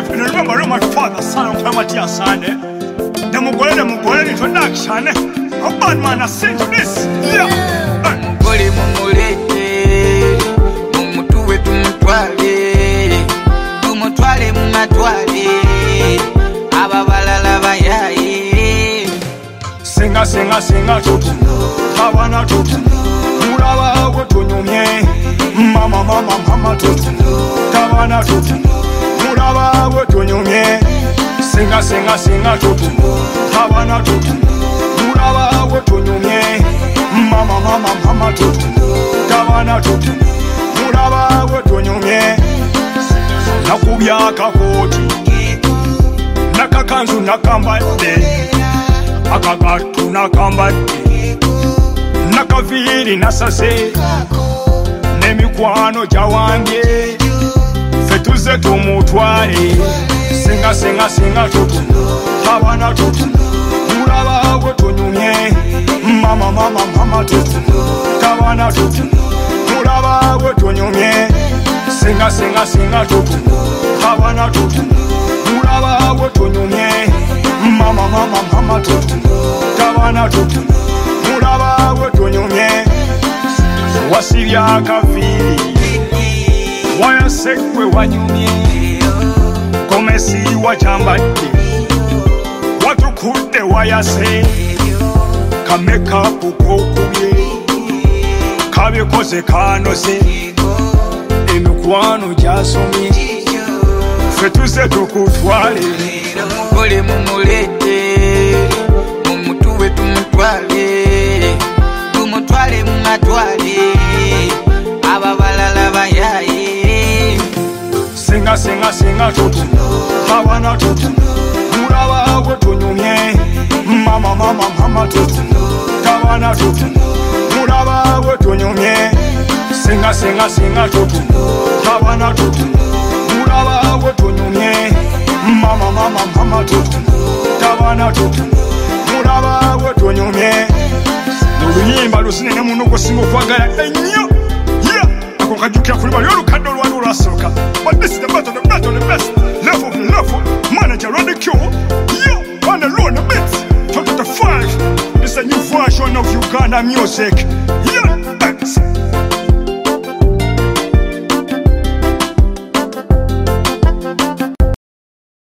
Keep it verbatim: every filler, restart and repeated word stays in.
And remember, remember, father, son, and family, dear son. The Mugole, the Mugole introduction. A bad man has sent to this. Yeah. Mugole, Mugole, Mumutuwe, Tumutwale, Tumutwale, Mumatwale, Ababalala, Bayaye. Singa, singa, singa, tutu. Havana, tutu. Muraba, Wotunyumye. Mama, mama, mama, tutu. Havana, tutu. Muraba, Wotunyumye. Singa, singa, singa, tutu. Havana, tutu. Muraba, Wotunyumye. Mama, mama, mama, tutu. Havana, tutu. Muraba, Wotunyumye. Nakubya kakoti. Nakakanzu nakambadde. Akagatu nakambadde. Nakaviri nasase. Nemikwano jawange. Fetuze tumutwale. Singa, singa, singa, tutu. Havana, tutu. Muraba, Wotunyumye. Mama, mama, mama, tutu. Havana, tutu. Muraba, Wotunyumye. Singa, singa, singa, tutu. Havana, tutu. Muraba, Wotunyumye. Mama, mama, mama, tutu. Havana, tutu. Muraba, Wotunyumye. Wasibya akaviri. Wayasekwe wanyumye. Komesi wachambadde. Watukudde wayase. Kamekapu kokubye. Kabikoze kanose. Emikwano gyasomye. Fetuze tukutwale. Mugole mumulete. Mumutuwe tumutwale. Tumutwale mumatwale. Ababalala bayaye. Singa, singa, singa, tutu. Havana, tutu. Muraba, Wotunyumye. Mama, mama, mama, tutu. Havana, tutu. Muraba, Wotunyumye. Singa, singa, singa, tutu. Havana, tutu. Muraba, Wotunyumye. Mama, mama, mama, tutu. Havana, tutu. Muraba, Wotunyumye. Oluyimba lusinene muno okusinga okwagala ennyo. Ako kajjukira kuli bali olukadde olwali olwasooka. But this is the battle, the battle, the best. Level of the level. Manager on the cue. Yo, on the road, the bits. twenty twenty-five. This is a new version of Uganda music. Yo.